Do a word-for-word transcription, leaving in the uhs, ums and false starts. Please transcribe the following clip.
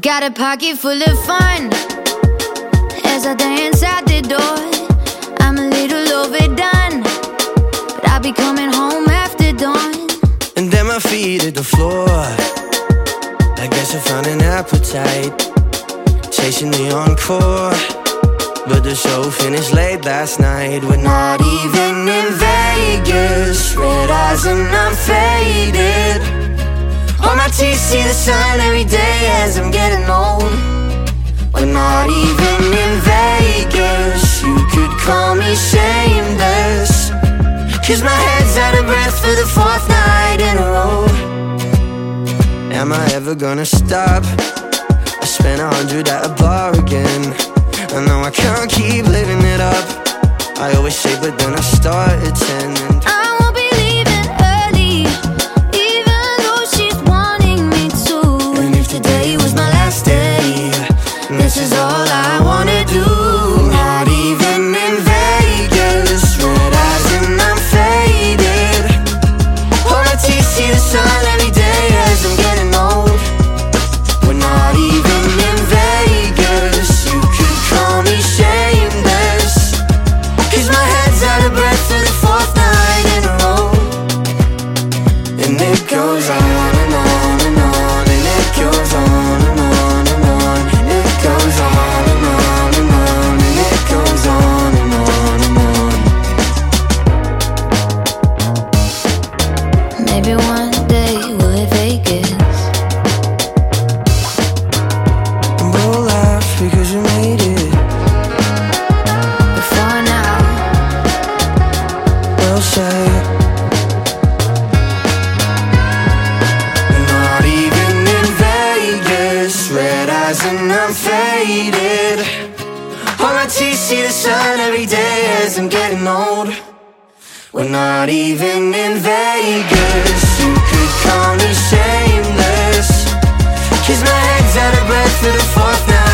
Got a pocket full of fun as I dance out the door. I'm a little overdone, but I'll be coming home after dawn. And then my feet hit the floor. I guess I found an appetite, chasing the encore. But the show finished late last night. We're not even in Vegas. Red eyes and I'm faded. All my teeth see the sun every day as I'm getting old. We're not even in Vegas. You could call me shameless, 'cause my head's out of breath for the fourth night in a row. Am I ever gonna stop? I spent a hundred at a bar again. I know I can't keep living it up. I always say but then I start at ten. And I won't be leaving early, even though she's wanting me to. And if today was my last day, this is all I wanna do. Not even in Vegas. Red eyes and I'm faded. All my teeth see the sun every day as I'm getting old. We're not even in Vegas. You could call me shameless, 'cause my head's out of breath for the fourth night in a row. And it goes on and on and on, and it goes on and on and on. It goes on and on and on, and it goes on and on and on. Maybe one day we'll hit Vegas. And we'll laugh because you made it. But for now, We'll say we're not even in Vegas. Red eyes and I'm faded. All my teeth see the sun every day as I'm getting old. We're not even in Vegas. You could call me shameless, 'cause my head's out of breath for the fourth night.